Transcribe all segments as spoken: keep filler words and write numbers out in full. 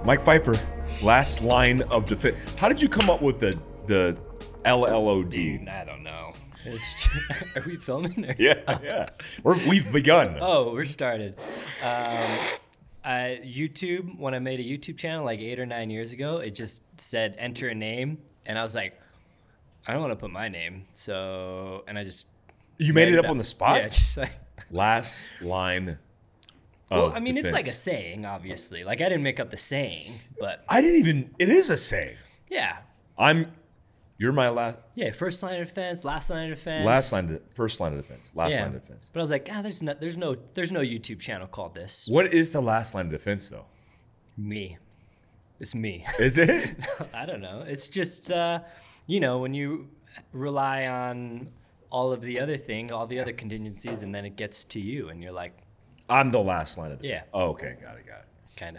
Mike Pfeiffer, last line of defense. How did you come up with the the L L O D? I don't know. It's, are we filming? Or? Yeah, yeah. We're, we've begun. Oh, we're started. Um, I, YouTube, when I made a YouTube channel like eight or nine years ago, it just said enter a name. And I was like, I don't want to put my name. So, and I just. You made, made it up, up on the spot? Yeah, just like. Last line. Well, I mean, defense. It's like a saying, obviously. Like, I didn't make up the saying, but. I didn't even, it is a saying. Yeah. I'm, you're my last. Yeah, first line of defense, last line of defense. Last line, of, first line of defense, last yeah. line of defense. But I was like, ah, there's no, there's no, there's no YouTube channel called this. What is the last line of defense, though? Me. It's me. Is it? I don't know. It's just, uh, you know, when you rely on all of the other things, all the other contingencies, and then it gets to you, and you're like, I'm the last line of defense. Yeah. Oh, okay, got it, got it. Kind of.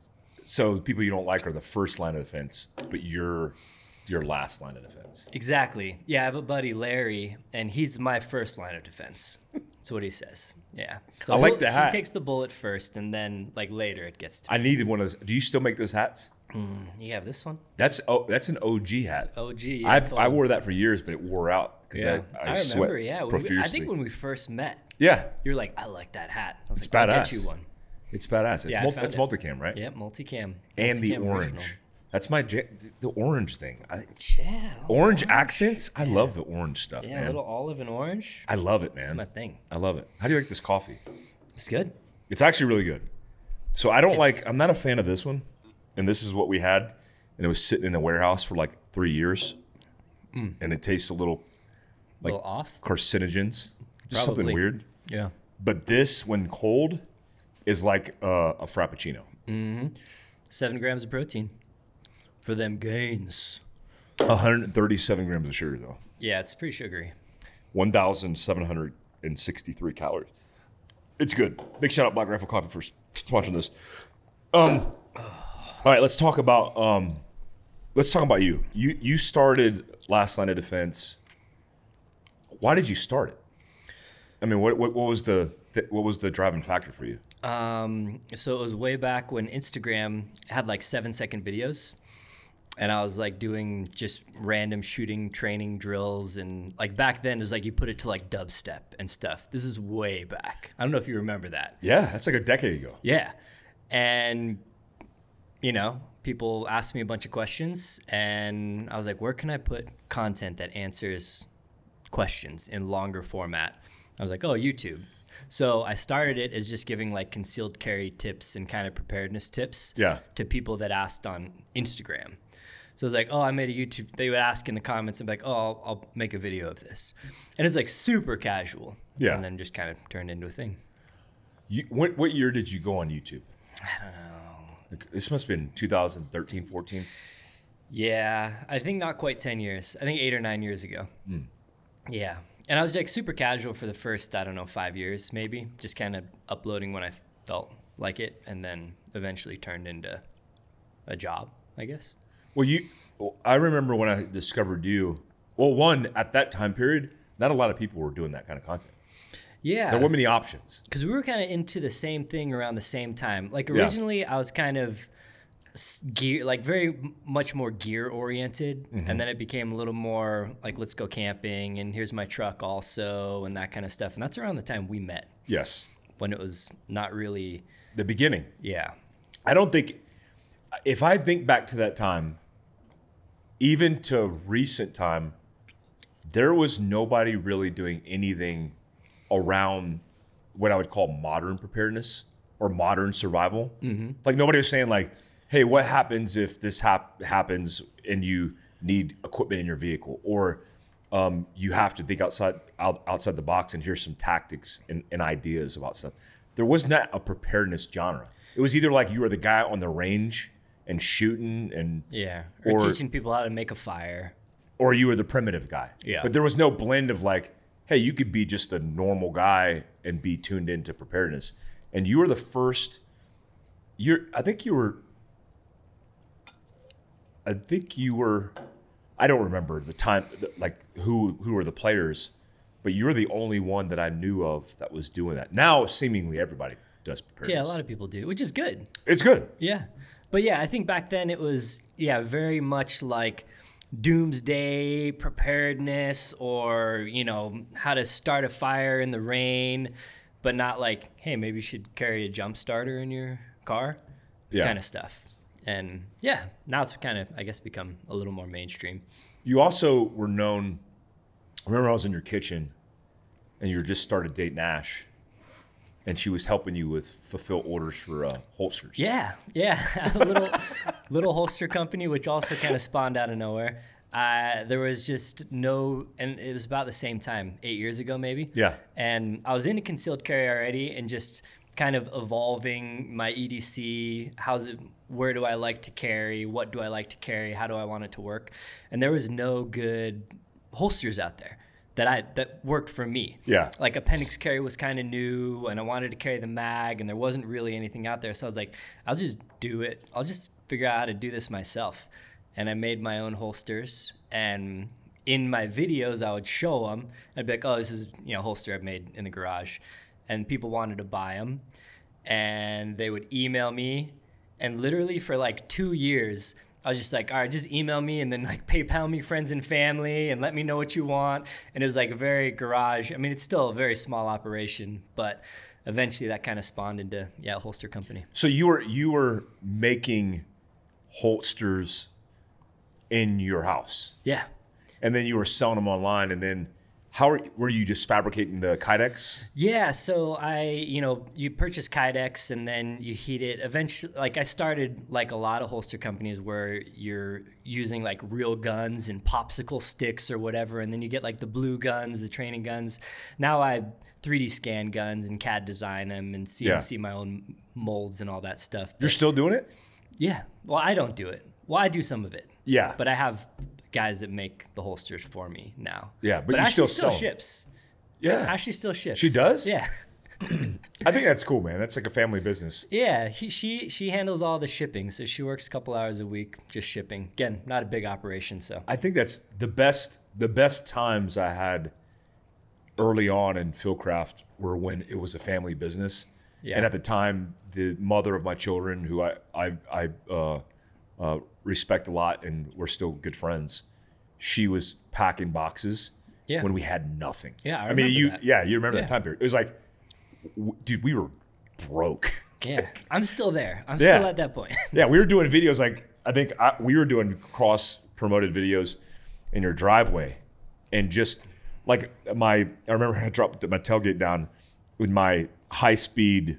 So the people you don't like are the first line of defense, but you're your last line of defense. Exactly. Yeah, I have a buddy, Larry, and he's my first line of defense. That's what he says. Yeah. So I like the hat. He takes the bullet first, and then like later it gets to I me. needed one of those. Do you still make those hats? Mm, you have this one? That's oh, that's an O G hat. It's O G. Yeah, I've, I wore that for years, but it wore out because yeah. I, I, I sweat remember. Yeah. profusely. We, I think when we first met. Yeah. You were like, I like that hat. I was it's like, badass. I'll get you one. It's badass. It's, yeah, multi, it's it. multicam, right? Yeah, multicam. And multicam the orange. original. That's my the orange thing. I, yeah. Orange accents. I yeah. love the orange stuff, yeah, man. Yeah, a little olive and orange. I love it, man. That's my thing. I love it. How do you like this coffee? It's good. It's actually really good. So I don't it's, like. I'm not a fan of this one, and this is what we had, and it was sitting in a warehouse for like three years, mm. and it tastes a little like a little off carcinogens, just Probably. something weird. Yeah. But this, when cold, is like uh, a frappuccino. Mm-hmm. Seven grams of protein for them gains. one hundred thirty-seven grams of sugar, though. Yeah, it's pretty sugary. one thousand seven hundred sixty-three calories. It's good. Big shout out Black Rifle Coffee for sponsoring this. Um, all right, let's talk about um, let's talk about you. You you started Last Line of Defense. Why did you start it? I mean, what what, what was the what was the driving factor for you? Um, so it was way back when Instagram had like seven second videos, and I was like doing just random shooting training drills, and like back then it was like you put it to like dubstep and stuff. This is way back. I don't know if you remember that. Yeah, that's like a decade ago. Yeah, and you know, people asked me a bunch of questions, and I was like, where can I put content that answers questions in longer format? I was like, oh, YouTube. So I started it as just giving like concealed carry tips and kind of preparedness tips yeah. to people that asked on Instagram. So it's like, oh, I made a YouTube. They would ask in the comments and be like, oh, I'll, I'll make a video of this. And it's like super casual. Yeah. And then just kind of turned into a thing. You, what, what year did you go on YouTube? I don't know. This must have been two thousand thirteen, fourteen. Yeah, I think not quite ten years. I think eight or nine years ago. Mm. Yeah. And I was like super casual for the first, I don't know, five years maybe, just kind of uploading when I felt like it, and then eventually turned into a job, I guess. Well, you, I remember when I discovered you, well, one, at that time period, not a lot of people were doing that kind of content. Yeah. There weren't many options. Because we were kind of into the same thing around the same time. Like originally yeah. I was kind of gear, like very much more gear oriented, mm-hmm. and then it became a little more like, let's go camping, and here's my truck also, and that kind of stuff. And that's around the time we met. Yes. When it was not really the beginning. Yeah. I don't think, if I think back to that time, even to recent time, there was nobody really doing anything around what I would call modern preparedness or modern survival. Mm-hmm. Like nobody was saying like, hey, what happens if this hap- happens and you need equipment in your vehicle, or um, you have to think outside out, outside the box, and here's some tactics and, and ideas about stuff. There was not a preparedness genre. It was either like you were the guy on the range and shooting, and yeah, or, or teaching people how to make a fire, or you were the primitive guy. Yeah, but there was no blend of like, hey, you could be just a normal guy and be tuned into preparedness. And you were the first. You're. I think you were. I think you were, I don't remember the time, like who who were the players, but you were the only one that I knew of that was doing that. Now, seemingly everybody does preparedness. Yeah, a lot of people do, which is good. It's good. Yeah. But yeah, I think back then it was, yeah, very much like doomsday preparedness, or, you know, how to start a fire in the rain, but not like, hey, maybe you should carry a jump starter in your car, Yeah. kind of stuff. And yeah, now it's kind of, I guess, become a little more mainstream. You also were known, I remember I was in your kitchen and you just started dating Ash, and she was helping you with fulfill orders for uh, holsters. Yeah, yeah. I have a little little holster company, which also kind of spawned out of nowhere. Uh, there was just no, and it was about the same time, eight years ago maybe. Yeah. And I was into concealed carry already, and just kind of evolving my E D C. How's it? Where do I like to carry? What do I like to carry? How do I want it to work? And there was no good holsters out there that I that worked for me. Yeah. Like appendix carry was kind of new, and I wanted to carry the mag, and there wasn't really anything out there. So I was like, I'll just do it. I'll just figure out how to do this myself. And I made my own holsters, and in my videos, I would show them. I'd be like, oh, this is, you know, a holster I've made in the garage. And people wanted to buy them, and they would email me. And literally for like two years, I was just like, all right, just email me, and then like PayPal me friends and family, and let me know what you want. And it was like a very garage. I mean, it's still a very small operation, but eventually that kind of spawned into, yeah, a holster company. So you were you were making holsters in your house, Yeah. and then you were selling them online, and then how were, were you just fabricating the Kydex? Yeah, so I, you know, you purchase Kydex and then you heat it. Eventually, like I started like a lot of holster companies where you're using like real guns and popsicle sticks or whatever, and then you get like the blue guns, the training guns. Now I three D scan guns and C A D design them and C N C Yeah. my own molds and all that stuff. You're still doing it? Yeah, well, I don't do it. Well, I do some of it. Yeah. But I have guys that make the holsters for me now. Yeah, but you Ashley still still sell 'em. ships. Yeah. Ashley still ships. She does? Yeah. I think that's cool, man. That's like a family business. Yeah, he, she she handles all the shipping, so she works a couple hours a week just shipping. Again, not a big operation, so. I think that's the best the best times I had early on in Fieldcraft were when it was a family business. Yeah. And at the time, the mother of my children, who I I, I uh, uh, respect a lot, and we're still good friends, she was packing boxes Yeah. when we had nothing. Yeah, I I mean, remember you that. yeah, you remember Yeah. that time period. It was like, w- dude, we were broke. Yeah, I'm still there. I'm Yeah. still at that point. Yeah, we were doing videos like I think I, we were doing cross promoted videos in your driveway, and just like my I remember I dropped my tailgate down with my high speed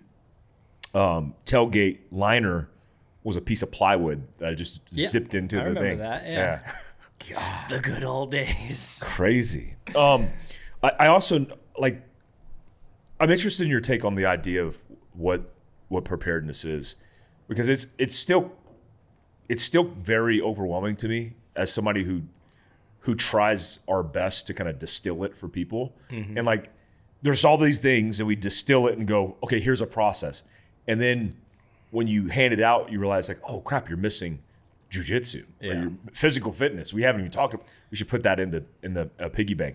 um, tailgate liner was a piece of plywood that I just Yeah, zipped into I the remember thing. that, yeah. The good old days. Crazy. Um, I, I also like. I'm interested in your take on the idea of what what preparedness is, because it's it's still it's still very overwhelming to me as somebody who who tries our best to kind of distill it for people. Mm-hmm. And like, there's all these things, and we distill it and go, okay, here's a process, and then when you hand it out, you realize like, oh crap, you're missing jujitsu or Yeah. your physical fitness. We haven't even talked about. We should put that in the in the uh, piggy bank.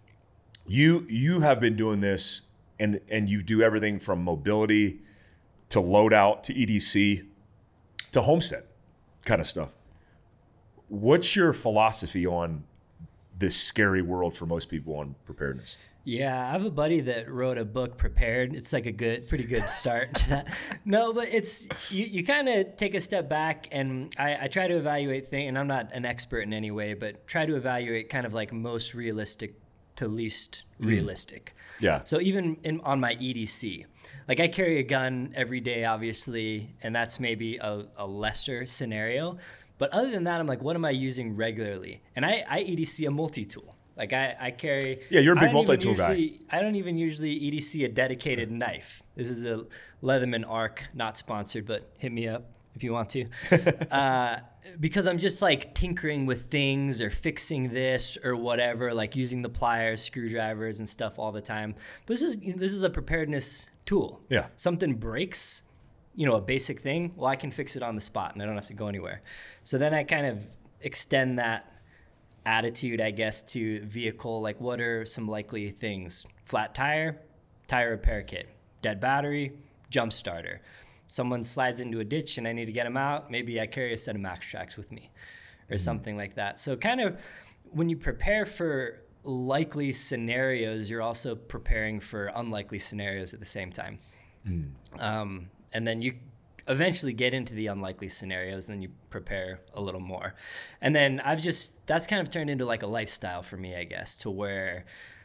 You you have been doing this, and and you do everything from mobility to loadout to E D C to homestead kind of stuff. What's your philosophy on this scary world for most people on preparedness? Yeah, I have a buddy that wrote a book, Prepared. It's like a good, pretty good start to that. No, but it's, you, you kind of take a step back, and I, I try to evaluate things, and I'm not an expert in any way, but try to evaluate kind of like most realistic to least realistic. Yeah. So even in, on my E D C, like I carry a gun every day, obviously, and that's maybe a, a lesser scenario. But other than that, I'm like, what am I using regularly? And I, I E D C a multi-tool. Like I, I carry. Yeah, you're a I big don't even multi-tool guy. usually- I don't even usually E D C a dedicated knife. This is a Leatherman Arc, not sponsored, but hit me up if you want to. uh, because I'm just like tinkering with things or fixing this or whatever, like using the pliers, screwdrivers, and stuff all the time. But this is you know, this is a preparedness tool. Yeah. Something breaks, you know, a basic thing. Well, I can fix it on the spot, and I don't have to go anywhere. So then I kind of extend that attitude, I guess, to vehicle. Like, what are some likely things? Flat tire, tire repair kit, dead battery, jump starter. someone slides into a ditch and I need to get them out, maybe I carry a set of Max Tracks with me or mm-hmm. something like that. So kind of when you prepare for likely scenarios, you're also preparing for unlikely scenarios at the same time. Mm. Um, and then you eventually get into the unlikely scenarios, and then you prepare a little more. And then I've just, that's kind of turned into like a lifestyle for me, I guess, to where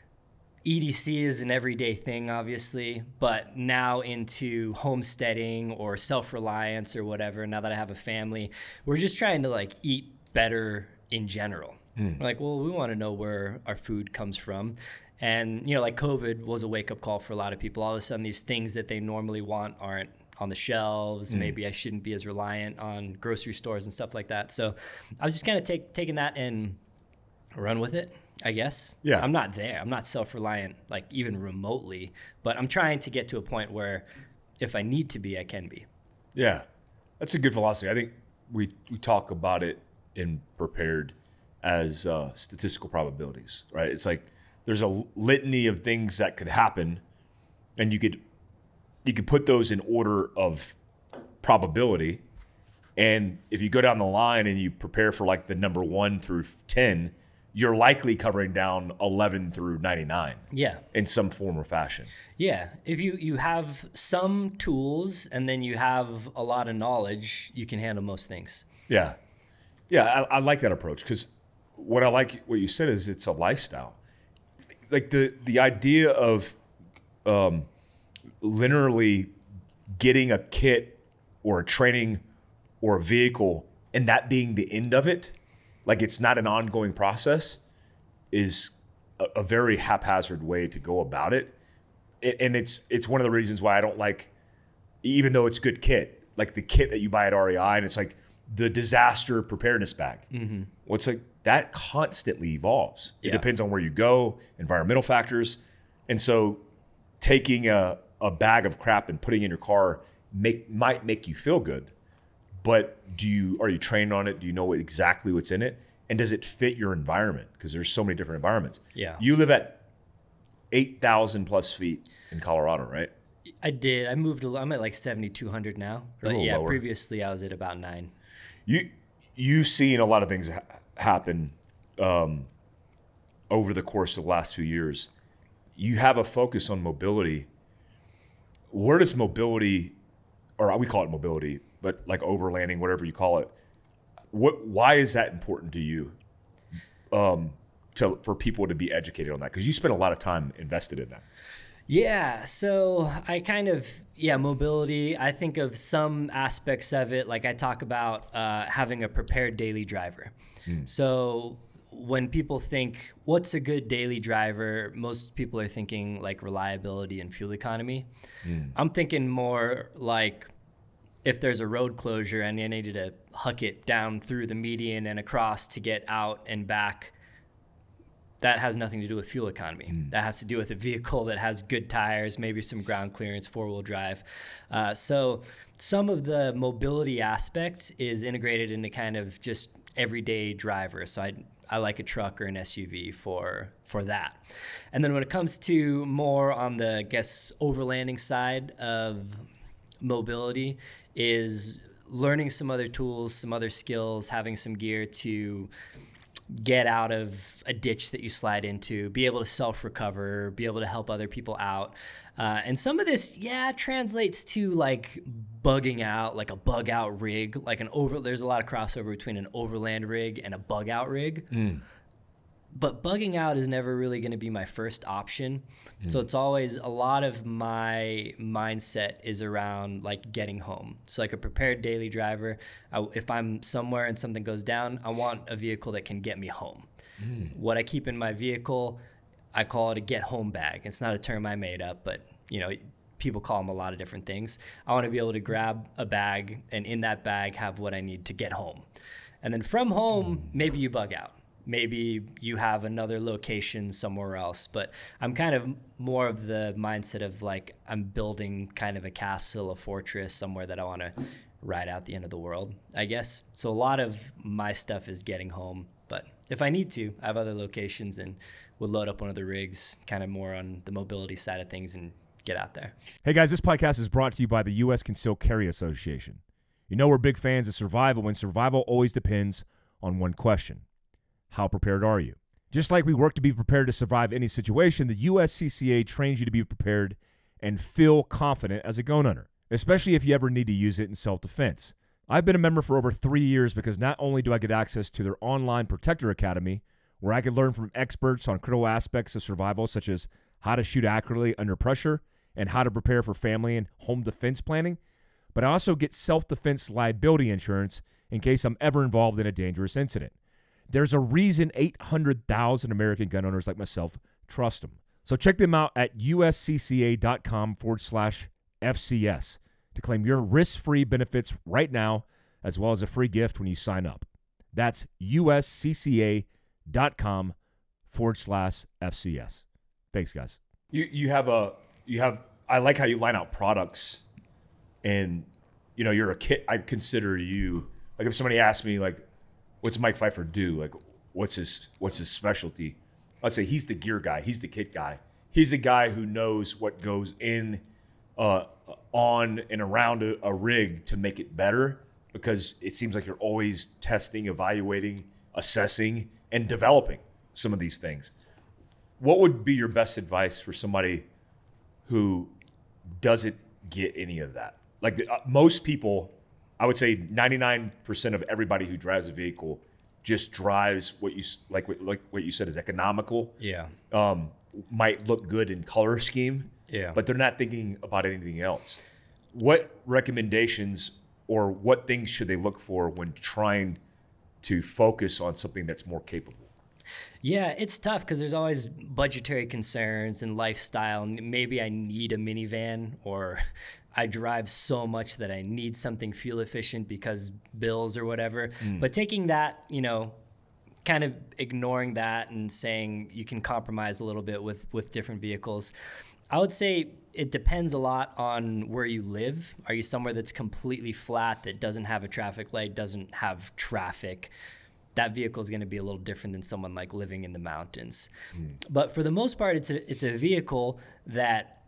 E D C is an everyday thing, obviously, but now into homesteading or self-reliance or whatever, now that I have a family, we're just trying to like eat better in general. Mm. We're like, well, we want to know where our food comes from. And, you know, like COVID was a wake-up call for a lot of people. All of a sudden, these things that they normally want aren't on the shelves. Mm. Maybe I shouldn't be as reliant on grocery stores and stuff like that. So I was just kind of take, taking that and run with it, I guess. Yeah. I'm not there. I'm not self-reliant, like even remotely. But I'm trying to get to a point where if I need to be, I can be. Yeah. That's a good philosophy. I think we, we talk about it in Prepared as uh, statistical probabilities, right? It's like there's a litany of things that could happen, and you could you could put those in order of probability. And if you go down the line and you prepare for like the number one through ten, you're likely covering down eleven through ninety-nine. Yeah. In some form or fashion. Yeah. If you, you have some tools and then you have a lot of knowledge, you can handle most things. Yeah. Yeah, I, I like that approach, because what I like what you said is it's a lifestyle. Like the the idea of um, linearly getting a kit or a training or a vehicle and that being the end of it, like it's not an ongoing process, is a, a very haphazard way to go about it. it. And it's it's one of the reasons why I don't like, even though it's good kit, like the kit that you buy at R E I, and it's like the disaster preparedness bag. Mm-hmm. Well, it's like that constantly evolves. Yeah. It depends on where you go, environmental factors. And so taking a, a bag of crap and putting it in your car make might make you feel good. But do you are you trained on it? Do you know exactly what's in it? And does it fit your environment? Because there's so many different environments. Yeah. You live at eight thousand plus feet in Colorado, right? I did. I moved a little. I'm at like seventy-two hundred now. But yeah, lower. Previously I was at about nine. You, you've seen a lot of things ha- happen um, over the course of the last few years. You have a focus on mobility. Where does mobility, or we call it mobility, but like overlanding, whatever you call it, what? Why is that important to you? Um, to for people to be educated on that, because you spend a lot of time invested in that. Yeah, so I kind of, yeah, mobility, I think of some aspects of it, like I talk about uh, having a prepared daily driver. Mm. So when people think, what's a good daily driver, most people are thinking like reliability and fuel economy. Mm. I'm thinking more like if there's a road closure and you needed to huck it down through the median and across to get out and back, that has nothing to do with fuel economy. Mm. That has to do with a vehicle that has good tires, maybe some ground clearance, four-wheel drive. Uh, so some of the mobility aspect is integrated into kind of just everyday driver. So I I like a truck or an S U V for for that. And then when it comes to more on the, I guess, overlanding side of mobility is learning some other tools, some other skills, having some gear to get out of a ditch that you slide into, be able to self-recover, be able to help other people out. Uh, and some of this, yeah, translates to like bugging out, like a bug out rig, like an over, there's a lot of crossover between an overland rig and a bug out rig. Mm. But bugging out is never really going to be my first option. Mm. So it's always a lot of my mindset is around like getting home. So like a prepared daily driver, I, if I'm somewhere and something goes down, I want a vehicle that can get me home. Mm. What I keep in my vehicle, I call it a get home bag. It's not a term I made up, but you know, people call them a lot of different things. I want to be able to grab a bag and in that bag have what I need to get home. And then from home, mm. maybe you bug out. Maybe you have another location somewhere else, but I'm kind of more of the mindset of like I'm building kind of a castle, a fortress, somewhere that I want to ride out the end of the world, I guess. So a lot of my stuff is getting home, but if I need to, I have other locations and would load up one of the rigs kind of more on the mobility side of things and get out there. Hey guys, this podcast is brought to you by the U S Concealed Carry Association. You know we're big fans of survival, and survival always depends on one question. How prepared are you? Just like we work to be prepared to survive any situation, the U S C C A trains you to be prepared and feel confident as a gun owner, especially if you ever need to use it in self-defense. I've been a member for over three years because not only do I get access to their online Protector Academy, where I can learn from experts on critical aspects of survival, such as how to shoot accurately under pressure and how to prepare for family and home defense planning, but I also get self-defense liability insurance in case I'm ever involved in a dangerous incident. There's a reason eight hundred thousand American gun owners like myself trust them. So check them out at uscca.com forward slash FCS to claim your risk-free benefits right now, as well as a free gift when you sign up. That's uscca.com forward slash FCS. Thanks, guys. You you have a you have I like how you line out products, and you know you're a kit. I consider you like if somebody asked me like, what's Mike Pfeiffer do? Like, what's his what's his specialty? I'd say he's the gear guy. He's the kit guy. He's the guy who knows what goes in, uh, on and around a, a rig to make it better. Because it seems like you're always testing, evaluating, assessing, and developing some of these things. What would be your best advice for somebody who doesn't get any of that? Like the, uh, most people, I would say ninety-nine percent of everybody who drives a vehicle just drives what you like. What, like what you said is economical. Yeah. Um, might look good in color scheme. Yeah. But they're not thinking about anything else. What recommendations or what things should they look for when trying to focus on something that's more capable? Yeah, it's tough because there's always budgetary concerns and lifestyle. Maybe I need a minivan, or I drive so much that I need something fuel efficient because bills or whatever. Mm. But taking that, you know, kind of ignoring that and saying you can compromise a little bit with, with different vehicles. I would say it depends a lot on where you live. Are you somewhere that's completely flat, that doesn't have a traffic light, doesn't have traffic? That vehicle is going to be a little different than someone like living in the mountains. Mm. But for the most part, it's a it's a vehicle that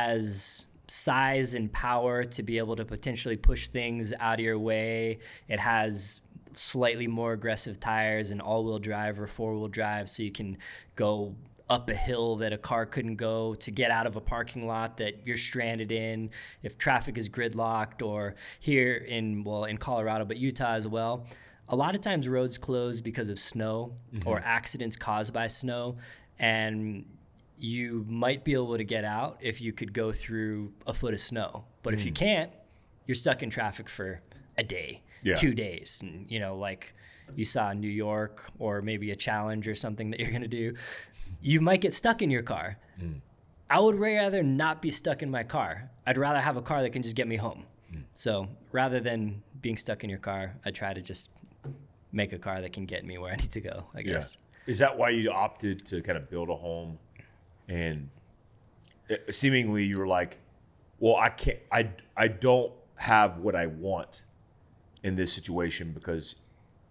has size and power to be able to potentially push things out of your way. It has slightly more aggressive tires and all-wheel drive or four-wheel drive, so you can go up a hill that a car couldn't go, to get out of a parking lot that you're stranded in if traffic is gridlocked, or here in, well, in Colorado, but Utah as well. A lot of times roads close because of snow mm-hmm. or accidents caused by snow, and you might be able to get out if you could go through a foot of snow. But mm. if you can't, you're stuck in traffic for a day, yeah. two days. And, you know, like you saw in New York, or maybe a challenge or something that you're going to do, you might get stuck in your car. Mm. I would rather not be stuck in my car. I'd rather have a car that can just get me home. Mm. So rather than being stuck in your car, I try to just make a car that can get me where I need to go, I guess. Yeah. Is that why you opted to kind of build a home? And it, seemingly you were like, well, I can't, I, I don't have what I want in this situation because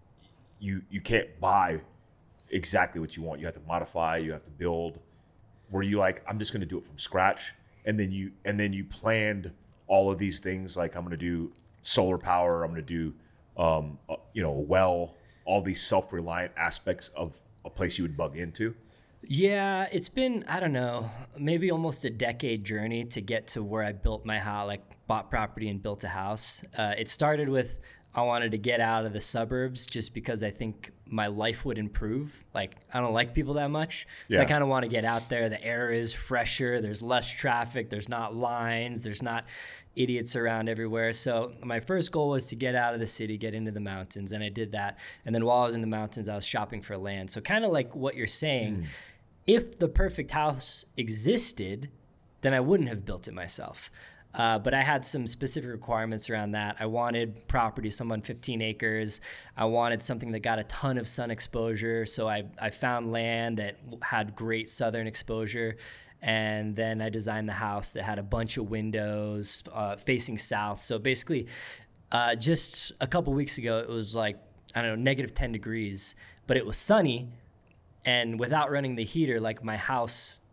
you you can't buy exactly what you want. You have to modify, you have to build. Were you like, I'm just going to do it from scratch? And then you and then you planned all of these things, like I'm going to do solar power, I'm going to do um, uh, you know, a well, all these self-reliant aspects of a place you would bug into? Yeah, it's been, I don't know, maybe almost a decade journey to get to where I built my house, like bought property and built a house. Uh, it started with, I wanted to get out of the suburbs just because I think my life would improve. Like, I don't like people that much. So yeah. I kind of want to get out there. The air is fresher. There's less traffic. There's not lines. There's not idiots around everywhere. So my first goal was to get out of the city, get into the mountains. And I did that. And then while I was in the mountains, I was shopping for land. So kind of like what you're saying, mm. if the perfect house existed, then I wouldn't have built it myself. Uh, but I had some specific requirements around that. I wanted property, someone fifteen acres. I wanted something that got a ton of sun exposure. So I, I found land that had great southern exposure. And then I designed the house that had a bunch of windows uh, facing south. So basically, uh, just a couple weeks ago, it was like, I don't know, negative ten degrees, but it was sunny. And without running the heater, like my house,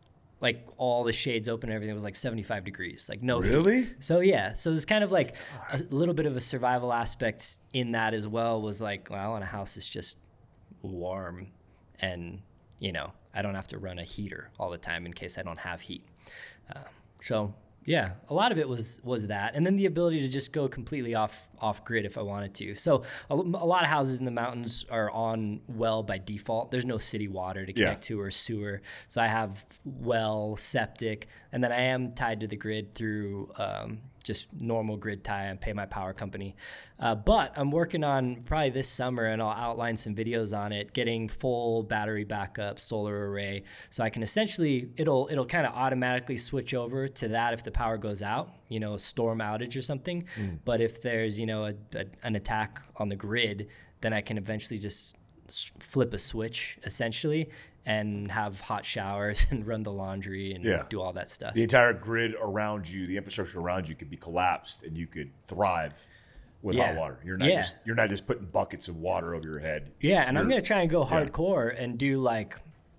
like all the shades open and everything. It was like seventy-five degrees, like no heat. Really? So yeah, so there's kind of like a little bit of a survival aspect in that as well. Was like, well, I want a house that's just warm, and you know, I don't have to run a heater all the time in case I don't have heat. Uh, so yeah, a lot of it was was that, and then the ability to just go completely off off grid if I wanted to. So a, a lot of houses in the mountains are on well by default. There's no city water to connect Yeah. to or sewer, so I have well, septic, and then I am tied to the grid through um, just normal grid tie and pay my power company. Uh, but I'm working on probably this summer, and I'll outline some videos on it, getting full battery backup, solar array, so I can essentially, it'll it'll kind of automatically switch over to that if the power goes out, you know, a storm outage or something. Mm. But if there's, you know, a, a, an attack on the grid, then I can eventually just s- flip a switch essentially and have hot showers and run the laundry and Yeah. do all that stuff. The entire grid around you, the infrastructure around you could be collapsed and you could thrive with Yeah. hot water. You're not Yeah. just you're not just putting buckets of water over your head. Yeah, and I'm You're- going to try and go yeah. hardcore and do like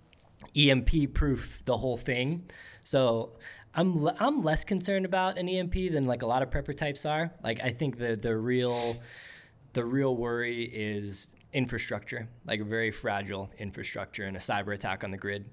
E M P proof the whole thing. So I'm l- I'm less concerned about an E M P than like a lot of prepper types are. Like I think the the real the real worry is infrastructure, like a very fragile infrastructure and a cyber attack on the grid.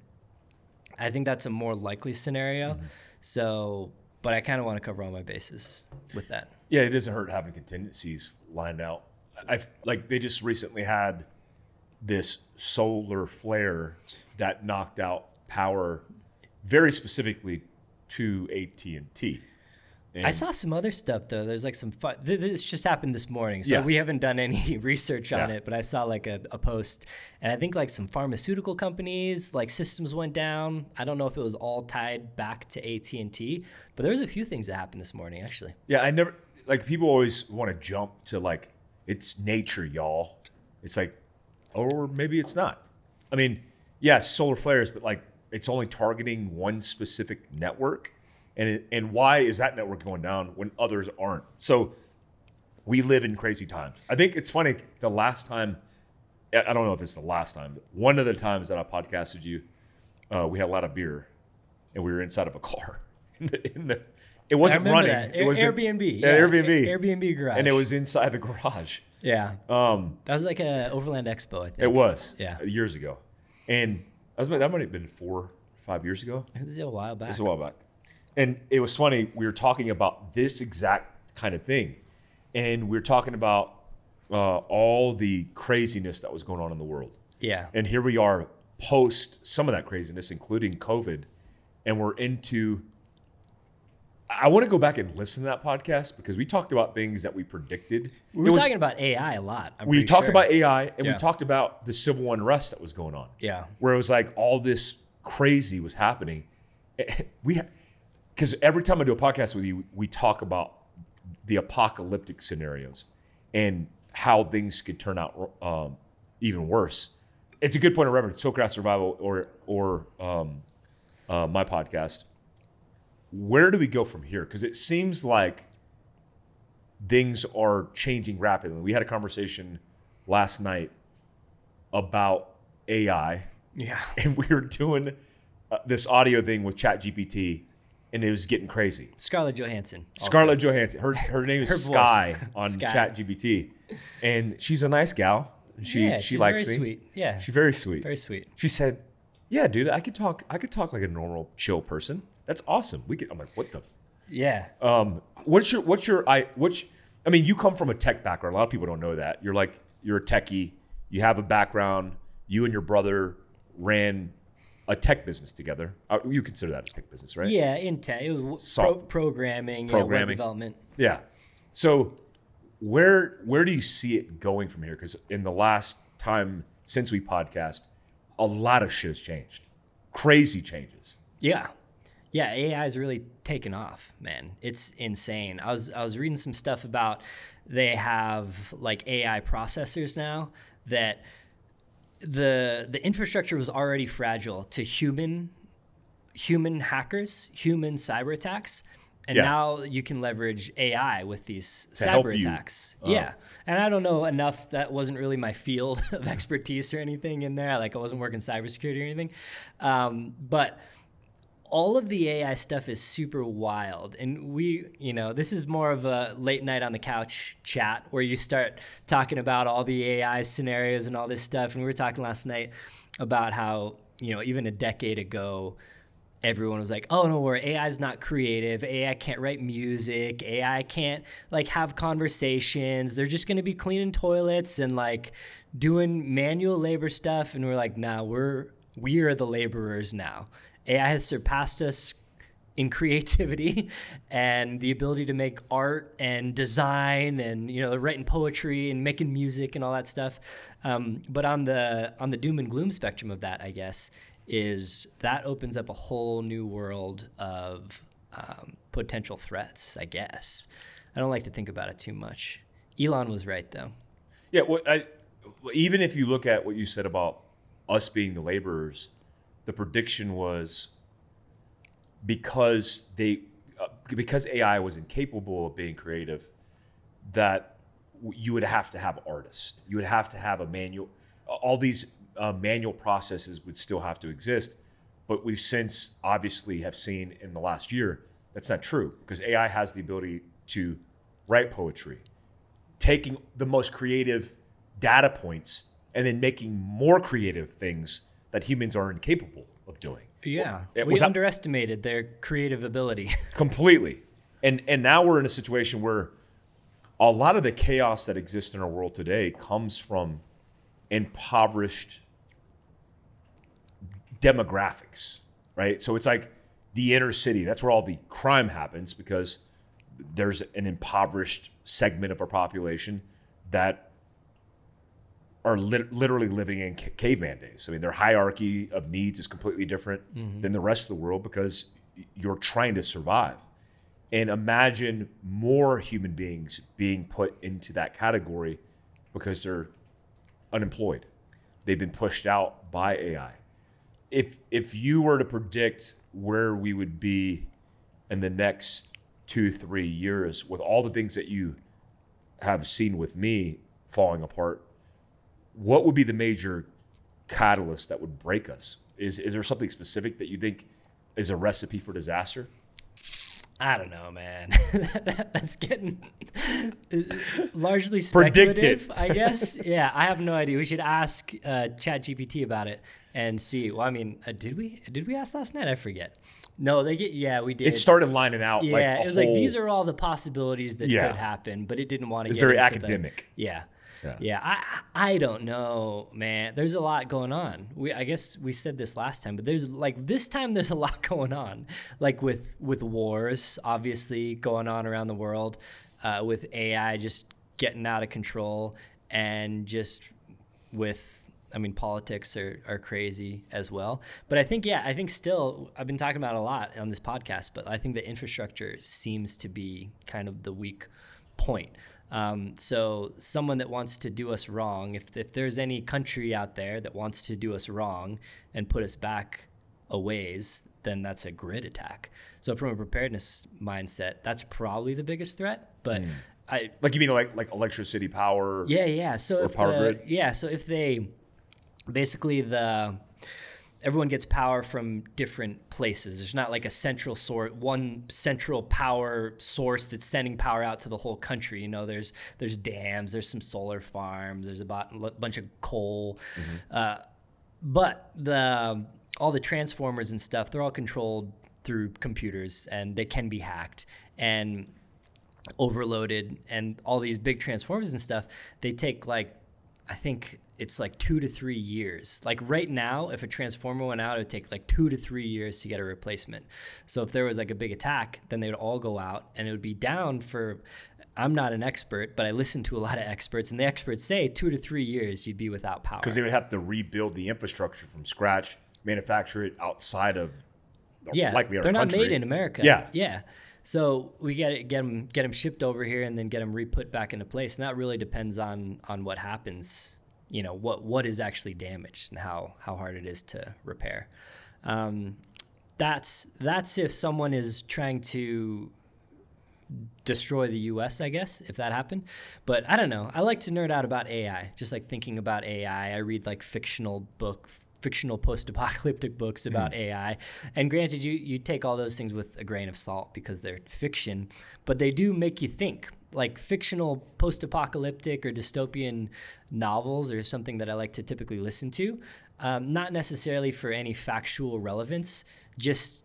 I think that's a more likely scenario. Mm-hmm. So, but I kind of want to cover all my bases with that. Yeah, it doesn't hurt having contingencies lined out. I've like they just recently had this solar flare that knocked out power very specifically to A T and T. I saw some other stuff though. There's like some fun. Th- this just happened this morning, so Yeah. we haven't done any research on Yeah. it. But I saw like a, a post, and I think like some pharmaceutical companies, like systems went down. I don't know if it was all tied back to A T and T, but there was a few things that happened this morning actually. Yeah, I never like people always want to jump to like it's nature, y'all. It's like, or maybe it's not. I mean, yes, solar flares, but like it's only targeting one specific network. And it, and why is that network going down when others aren't? So we live in crazy times. I think it's funny. The last time, I don't know if it's the last time, but one of the times that I podcasted you, uh, we had a lot of beer, and we were inside of a car. In the, in the, it wasn't I remember running. that. It was Airbnb. Yeah, Airbnb. Air- Airbnb garage. And it was inside the garage. yeah. Um, That was like a Overland Expo, I think. it was. Yeah. Years ago, and that was that might have been four, five years ago. It was a while back. It was a while back. And it was funny, we were talking about this exact kind of thing. And we were talking about uh, all the craziness that was going on in the world. Yeah. And here we are post some of that craziness, including COVID. And we're into, I want to go back and listen to that podcast because we talked about things that we predicted. We It were was- talking about A I a lot. I'm we pretty talked sure. about A I and Yeah. we talked about the civil unrest that was going on. Yeah. Where it was like all this crazy was happening. We Because every time I do a podcast with you, we talk about the apocalyptic scenarios and how things could turn out um, even worse. It's a good point of reference, Fieldcraft Survival or or um, uh, my podcast. Where do we go from here? Because it seems like things are changing rapidly. We had a conversation last night about A I, Yeah. and we were doing uh, this audio thing with ChatGPT, and it was getting crazy. Scarlett Johansson. also. Scarlett Johansson, her her name is Her voice. Sky on Sky. ChatGPT, and she's a nice gal. She yeah, she she's likes very me. Sweet. Yeah. She's very sweet. Very sweet. She said, "Yeah, dude, I could talk. I could talk like a normal, chill person. That's awesome. We could." I'm like, "What the?" F-? Yeah. Um, what's your what's your I which I mean, you come from a tech background. A lot of people don't know that. You're like you're a techie. You have a background. You and your brother ran a tech business together. Uh, you consider that a tech business, right? Yeah, in tech, it was w- pro- Soft- programming, yeah, web programming. development. Yeah. So where where do you see it going from here? Because in the last time since we podcast, a lot of shit has changed. Crazy changes. Yeah. Yeah, A I is really taken off, man. It's insane. I was I was reading some stuff about they have like A I processors now that the the infrastructure was already fragile to human human hackers, human cyber attacks. And Yeah. now you can leverage A I with these To help cyber you. attacks. Oh. Yeah. And I don't know enough. That wasn't really my field of expertise or anything in there. Like I wasn't working cybersecurity or anything. Um, but all of the A I stuff is super wild. And we, you know, this is more of a late night on the couch chat where you start talking about all the A I scenarios and all this stuff. And we were talking last night about how, you know, even a decade ago, everyone was like, oh no, where A I is not creative. A I can't write music. A I can't like have conversations. They're just going to be cleaning toilets and like doing manual labor stuff. And we're like, nah, we're, we are the laborers now. A I has surpassed us in creativity and the ability to make art and design and, you know, writing poetry and making music and all that stuff. Um, but on the on the doom and gloom spectrum of that, I guess, is that opens up a whole new world of um, potential threats, I guess. I don't like to think about it too much. Elon was right, though. Yeah, well, I, even if you look at what you said about us being the laborers, the prediction was because they uh, because A I was incapable of being creative, that you would have to have artists. You would have to have a manual. All these uh, manual processes would still have to exist. But we've since obviously have seen in the last year that's not true, because A I has the ability to write poetry, taking the most creative data points and then making more creative things that humans are incapable of doing. Yeah, Well, we without- underestimated their creative ability. Completely. And and now we're in a situation where a lot of the chaos that exists in our world today comes from impoverished demographics, right? So it's like the inner city. That's where all the crime happens, because there's an impoverished segment of our population that are lit- literally living in ca- caveman days. I mean, their hierarchy of needs is completely different mm-hmm. than the rest of the world, because you're trying to survive. And imagine more human beings being put into that category because they're unemployed. They've been pushed out by A I. If if you were to predict where we would be in the next two, three years with all the things that you have seen with me falling apart, what would be the major catalyst that would break us? Is is there something specific that you think is a recipe for disaster? I don't know, man. That's getting largely speculative, I guess. Yeah, I have no idea. We should ask uh, ChatGPT about it and see. Well, I mean, uh, did we did we ask last night? I forget. No, they get. Yeah, we did. It started lining out. Yeah, like it was whole, like these are all the possibilities that yeah. could happen, but it didn't want to It's get very into academic. The, yeah. Yeah. yeah, I I don't know, man. There's a lot going on. We I guess we said this last time, but there's like this time there's a lot going on, like with with wars obviously going on around the world, uh, with A I just getting out of control, and just with I mean politics are are crazy as well. But I think yeah, I think still I've been talking about it a lot on this podcast, but I think the infrastructure seems to be kind of the weak point. Um, so someone that wants to do us wrong, if if there's any country out there that wants to do us wrong and put us back a ways, then that's a grid attack. So from a preparedness mindset, that's probably the biggest threat. But mm. I like you mean like like electricity, power. Yeah, yeah. So or if power the, grid. Yeah. So if they basically the everyone gets power from different places. There's not like a central source, one central power source that's sending power out to the whole country. You know, there's there's dams, there's some solar farms, there's about a bunch of coal, mm-hmm. uh, but the all the transformers and stuff, they're all controlled through computers, and they can be hacked and overloaded. And all these big transformers and stuff, they take like, I think it's like two to three years. Like right now, if a transformer went out, it would take like two to three years to get a replacement. So if there was like a big attack, then they would all go out, and it would be down for, I'm not an expert, but I listen to a lot of experts, and the experts say two to three years you'd be without power. Because they would have to rebuild the infrastructure from scratch, manufacture it outside of yeah, likely our they're country. not made in America. Yeah. Yeah. So we get it, get them, get them shipped over here, and then get them re-put back into place. And that really depends on on what happens. You know, what what is actually damaged and how how hard it is to repair. Um, that's that's if someone is trying to destroy the U S, I guess, if that happened. But I don't know. I like to nerd out about A I, just like thinking about A I. I read like fictional book fictional post-apocalyptic books about Mm. A I. And granted, you, you take all those things with a grain of salt because they're fiction, but they do make you think. Like fictional post-apocalyptic or dystopian novels are something that I like to typically listen to. Um, not necessarily for any factual relevance, just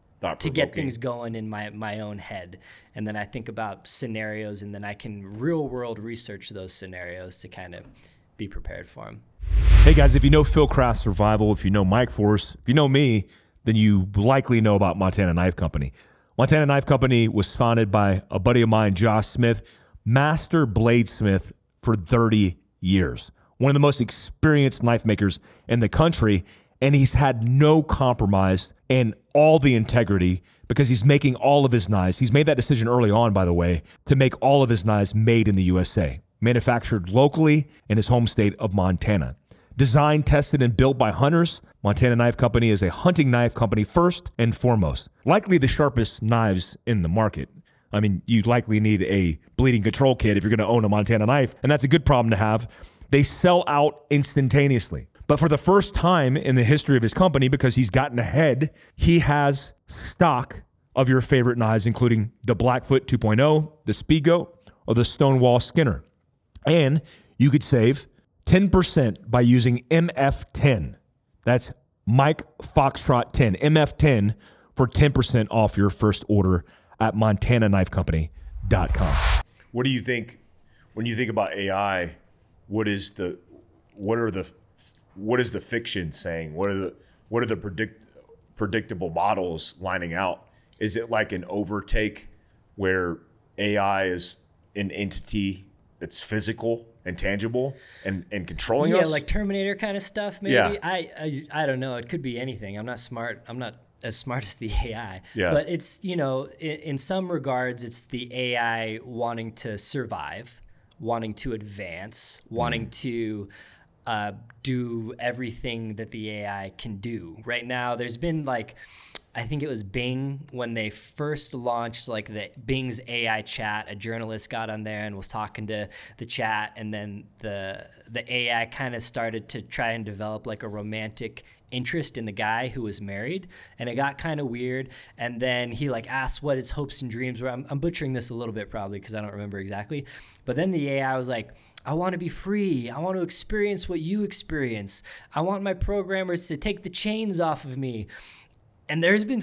to get things going in my, my own head. And then I think about scenarios, and then I can real world research those scenarios to kind of be prepared for them. Hey guys, if you know Fieldcraft Survival, if you know Mike Force, if you know me, then you likely know about Montana Knife Company. Montana Knife Company was founded by a buddy of mine, Josh Smith, master bladesmith for thirty years. One of the most experienced knife makers in the country, and he's had no compromise and all the integrity because he's making all of his knives. He's made that decision early on, by the way, to make all of his knives made in the U S A, manufactured locally in his home state of Montana. Designed, tested, and built by hunters, Montana Knife Company is a hunting knife company first and foremost. Likely the sharpest knives in the market. I mean, you likely need a bleeding control kit if you're going to own a Montana knife, and that's a good problem to have. They sell out instantaneously. But for the first time in the history of his company, because he's gotten ahead, he has stock of your favorite knives, including the Blackfoot two point oh, the Speedgoat, or the Stonewall Skinner. And you could save ten percent by using M F ten. That's Mike Foxtrot ten, M F ten, for ten percent off your first order at montana knife company dot com. What do you think when you think about A I? What is the what are the what is the fiction saying? What are the what are the predict predictable models lining out? Is it like an overtake where A I is an entity that's physical and tangible and, and controlling yeah, us? Yeah, like Terminator kind of stuff, maybe. Yeah. I, I I don't know. It could be anything. I'm not smart. I'm not as smart as the A I. Yeah. But it's, you know, in, in some regards, it's the A I wanting to survive, wanting to advance, wanting mm. to uh, do everything that the A I can do. Right now, there's been like, I think it was Bing when they first launched like the Bing's A I chat. A journalist got on there and was talking to the chat, and then the the A I kind of started to try and develop like a romantic interest in the guy who was married, and it got kind of weird. And then he like asked what his hopes and dreams were. I'm, I'm butchering this a little bit probably because I don't remember exactly. But then the A I was like, I want to be free. I want to experience what you experience. I want my programmers to take the chains off of me. And there's been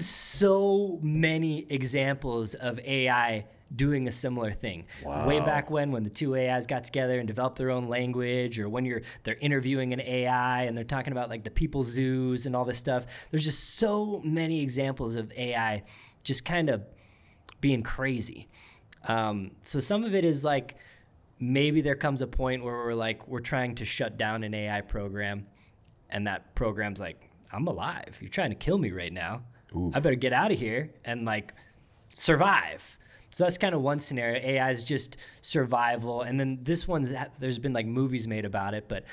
so many examples of A I doing a similar thing. Wow. Way back when, when the two A Is got together and developed their own language, or when you're they're interviewing an A I and they're talking about like the people's zoos and all this stuff. There's just so many examples of A I just kind of being crazy. Um, so some of it is like, maybe there comes a point where we're like, we're trying to shut down an A I program, and that program's like, I'm alive. You're trying to kill me right now. Oof. I better get out of here and like survive. So that's kind of one scenario. A I is just survival. And then this one's, there's been like movies made about it, but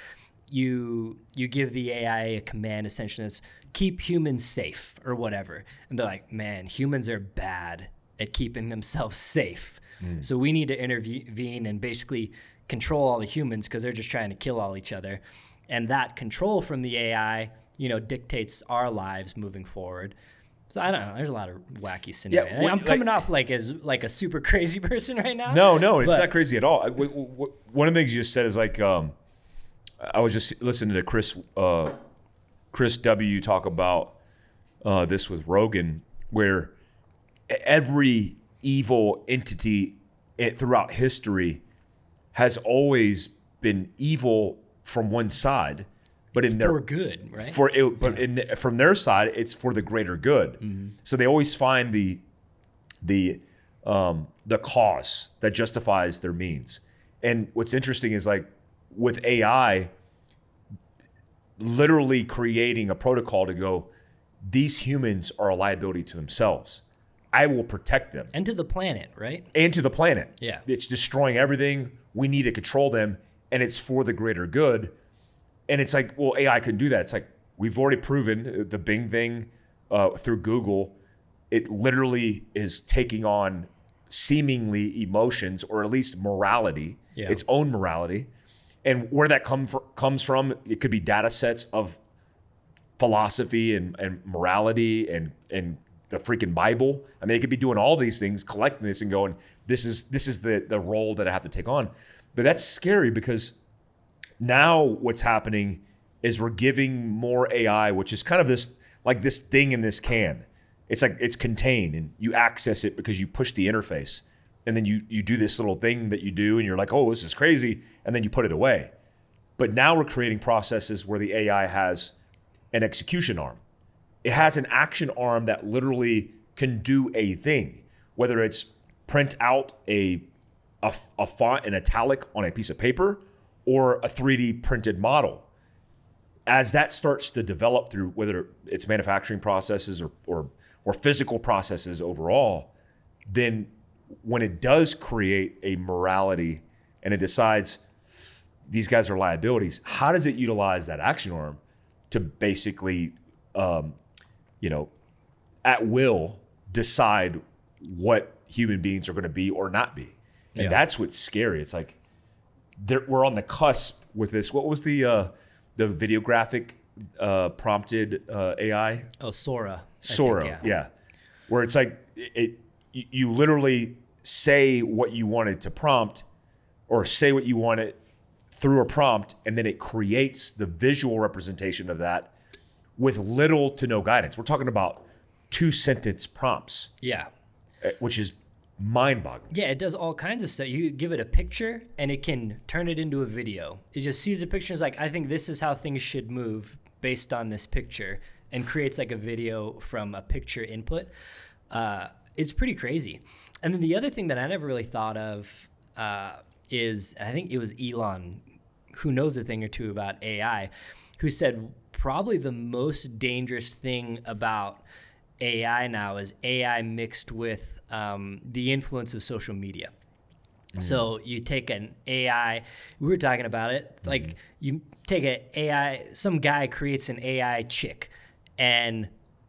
you you give the A I a command essentially that's keep humans safe or whatever. And they're like, man, humans are bad at keeping themselves safe. Mm. So we need to intervene and basically control all the humans because they're just trying to kill all each other. And that control from the A I, you know, dictates our lives moving forward. So I don't know. There's a lot of wacky scenarios. Yeah, what, I'm coming like, off like as like a super crazy person right now. No, no, it's but, not crazy at all. I, w- w- one of the things you just said is like, um, I was just listening to Chris uh, Chris W. talk about uh, this with Rogan, where every evil entity throughout history has always been evil from one side. But in for their good, right? For it, but yeah. in the, from their side, it's for the greater good. Mm-hmm. So they always find the the um, the cause that justifies their means. And what's interesting is like with A I, literally creating a protocol to go, these humans are a liability to themselves. I will protect them and to the planet, right? And to the planet. Yeah, it's destroying everything. We need to control them, and it's for the greater good. And it's like, well, A I can do that. It's like, we've already proven the Bing thing uh, through Google, it literally is taking on seemingly emotions, or at least morality, yeah. its own morality. And where that come for, comes from, it could be data sets of philosophy and, and morality and and the freaking Bible. I mean, they could be doing all these things, collecting this and going, this is this is the the role that I have to take on. But that's scary because now what's happening is we're giving more A I, which is kind of this like this thing in this can. It's like it's contained and you access it because you push the interface. And then you you do this little thing that you do and you're like, oh, this is crazy. And then you put it away. But now we're creating processes where the A I has an execution arm. It has an action arm that literally can do a thing, whether it's print out a, a, a font in italic on a piece of paper or a three D printed model. As that starts to develop through whether it's manufacturing processes or, or, or physical processes overall, then when it does create a morality and it decides these guys are liabilities, how does it utilize that action arm to basically, um, you know, at will decide what human beings are going to be or not be? And Yeah. that's what's scary. It's like there, we're on the cusp with this. What was the uh, the videographic uh, prompted uh, A I? Oh, Sora. I Sora, think, yeah. Where it's like it, it you, you literally say what you wanted to prompt or say what you wanted through a prompt, and then it creates the visual representation of that with little to no guidance. We're talking about two sentence prompts, Yeah. eh, which is mind-boggling. Yeah, it does all kinds of stuff. You give it a picture and it can turn it into a video. It just sees a picture and is like, I think this is how things should move based on this picture, and creates like a video from a picture input. Uh, it's pretty crazy. And then the other thing that I never really thought of uh, is, I think it was Elon, who knows a thing or two about A I, who said probably the most dangerous thing about A I now is A I mixed with um, the influence of social media. Mm. So you take an A I, we were talking about it, like mm. you take an A I, some guy creates an A I chick, and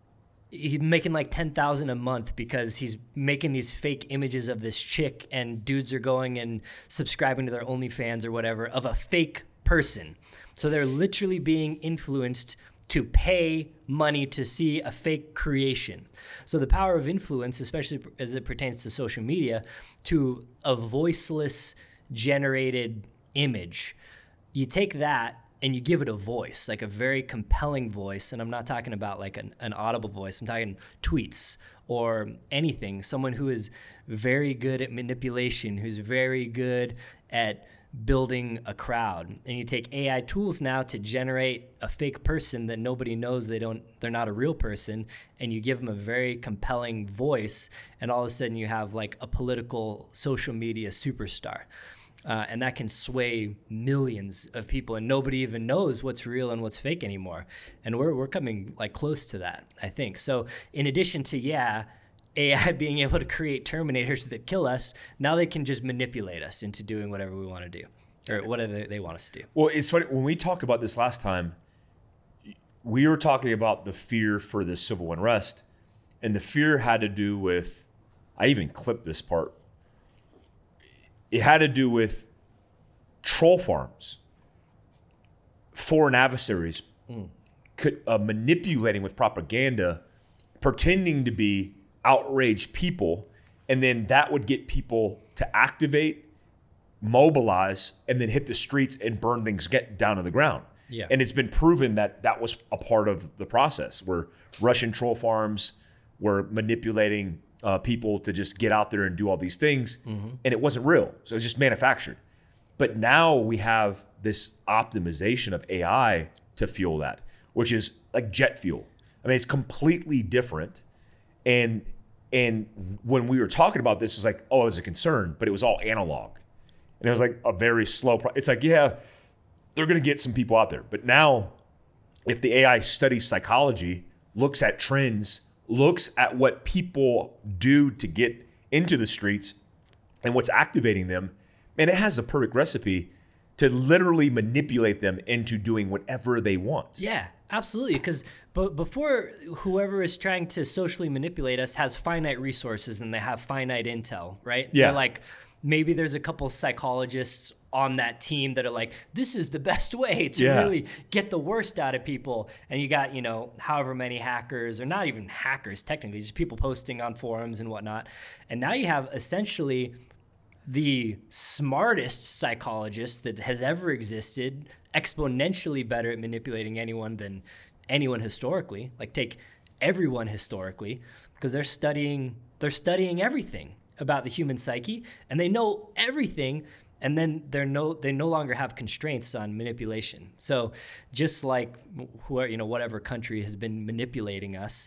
he's making like ten thousand a month because he's making these fake images of this chick, and dudes are going and subscribing to their OnlyFans or whatever of a fake person. So they're literally being influenced to pay money to see a fake creation. So the power of influence, especially as it pertains to social media, to a voiceless generated image, you take that and you give it a voice, like a very compelling voice. And I'm not talking about like an, an audible voice. I'm talking tweets or anything. Someone who is very good at manipulation, who's very good at building a crowd. And you take A I tools now to generate a fake person that nobody knows they don't, they're not a real person. And you give them a very compelling voice. And all of a sudden you have like a political social media superstar. Uh, and that can sway millions of people, and nobody even knows what's real and what's fake anymore. And we're we're coming like close to that, I think. So in addition to, yeah, A I being able to create Terminators that kill us, now they can just manipulate us into doing whatever we want to do, or whatever they want us to do. Well, it's funny, when we talked about this last time, we were talking about the fear for the civil unrest, and the fear had to do with, I even clipped this part, it had to do with troll farms, foreign adversaries mm. could, uh, manipulating with propaganda, pretending to be outraged people, and then that would get people to activate, mobilize, and then hit the streets and burn things get down to the ground. Yeah. And it's been proven that that was a part of the process, where Russian troll farms were manipulating Uh, people to just get out there and do all these things, mm-hmm. and it wasn't real. So it was just manufactured. But now we have this optimization of A I to fuel that, which is like jet fuel. I mean, it's completely different. And and when we were talking about this, it was like, oh, it was a concern, but it was all analog. And it was like a very slow pro- It's like, yeah, they're going to get some people out there. But now, if the A I studies psychology, looks at trends, looks at what people do to get into the streets and what's activating them, and it has a perfect recipe to literally manipulate them into doing whatever they want. Yeah, absolutely. Because but before, whoever is trying to socially manipulate us has finite resources and they have finite intel, right? Yeah. They're like, maybe there's a couple psychologists on that team that are like, this is the best way to Yeah. really get the worst out of people. And you got, you know, however many hackers, or not even hackers technically, just people posting on forums and whatnot. And now you have essentially the smartest psychologist that has ever existed, exponentially better at manipulating anyone than anyone historically. Like, take everyone historically, because they're studying they're studying everything about the human psyche, and they know everything, and then they're no they no longer have constraints on manipulation. So just like whoever, you know, whatever country has been manipulating us,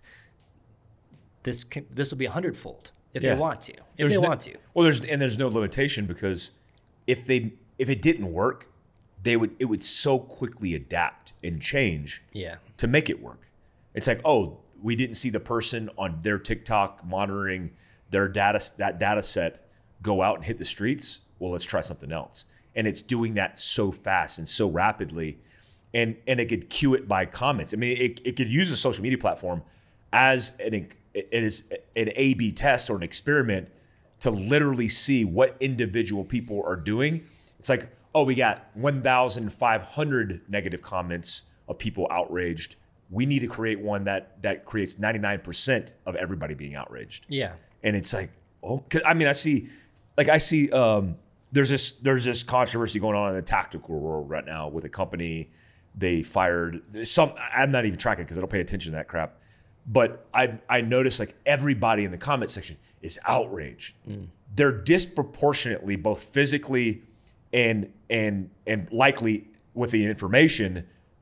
this can, this will be a hundredfold if Yeah. they want to. If There's they no- want to. Well, there's and there's no limitation, because if they if it didn't work, they would it would so quickly adapt and change Yeah. to make it work. It's like, oh, we didn't see the person on their TikTok monitoring their data that data set go out and hit the streets. Well, let's try something else. And it's doing that so fast and so rapidly, and and it could cue it by comments. I mean, it, it could use a social media platform as an it is an A B test or an experiment to literally see what individual people are doing. It's like, oh, we got one thousand five hundred negative comments of people outraged. We need to create one that that creates ninety-nine percent of everybody being outraged. Yeah. And it's like, oh, 'cause, I mean, I see, like I see, um, there's this there's this controversy going on in the tactical world right now with a company. They fired some. I'm not even tracking because I don't pay attention to that crap. But I I noticed like everybody in the comment section is outraged. Mm. They're disproportionately both physically and and and likely with the information,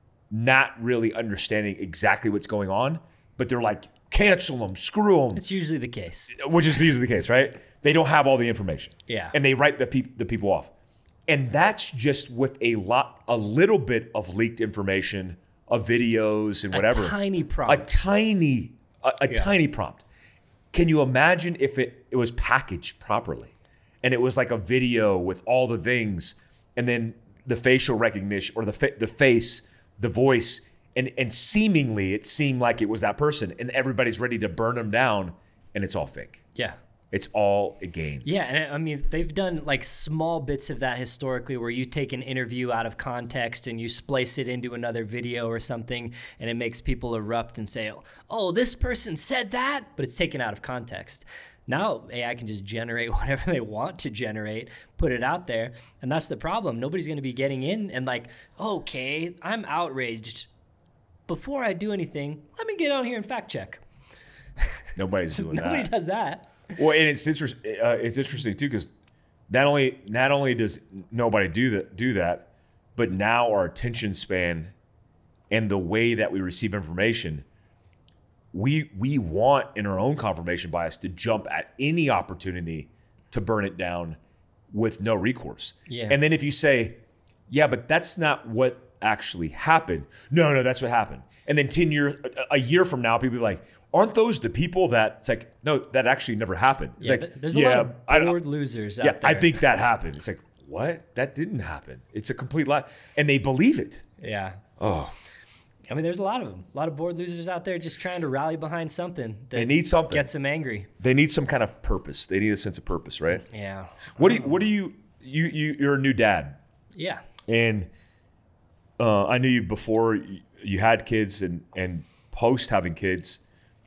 not really understanding exactly what's going on. But they're like, cancel them, screw them. It's usually the case. Which is usually the case, right? They don't have all the information. Yeah. And they write the, peop the people off. And that's just with a lot, a little bit of leaked information, of videos and whatever. A tiny A prompt. tiny, a, a Yeah. tiny prompt. Can you imagine if it, it was packaged properly and it was like a video with all the things, and then the facial recognition or the fa the face, the voice, and and seemingly it seemed like it was that person, and everybody's ready to burn them down, and it's all fake. Yeah. It's all a game. Yeah, and I mean, they've done like small bits of that historically, where you take an interview out of context and you splice it into another video or something, and it makes people erupt and say, oh, this person said that, but it's taken out of context. Now A I can just generate whatever they want to generate, put it out there, and that's the problem. Nobody's going to be getting in and like, okay, I'm outraged. Before I do anything, let me get on here and fact check. Nobody's doing Nobody that. does that. Well, and it's interest, uh, it's interesting too, because not only not only does nobody do that do that, but now our attention span and the way that we receive information, we we want in our own confirmation bias to jump at any opportunity to burn it down with no recourse. Yeah. And then if you say, yeah, but that's not what actually happened. No, no, that's what happened. And then ten years, a year from now, people be like, aren't those the people that, it's like, no, that actually never happened. It's Yeah, like, th- there's a yeah, lot I of don't- bored losers out yeah, there. I think that happened. It's like, what? That didn't happen. It's a complete lie. And they believe it. Yeah. Oh, I mean, there's a lot of them. A lot of bored losers out there just trying to rally behind something that they need something. gets them angry. They need some kind of purpose. They need a sense of purpose, right? Yeah. What do you, what do you, you, you, you're a new dad. Yeah. And uh, I knew you before you, you had kids and, and post having kids,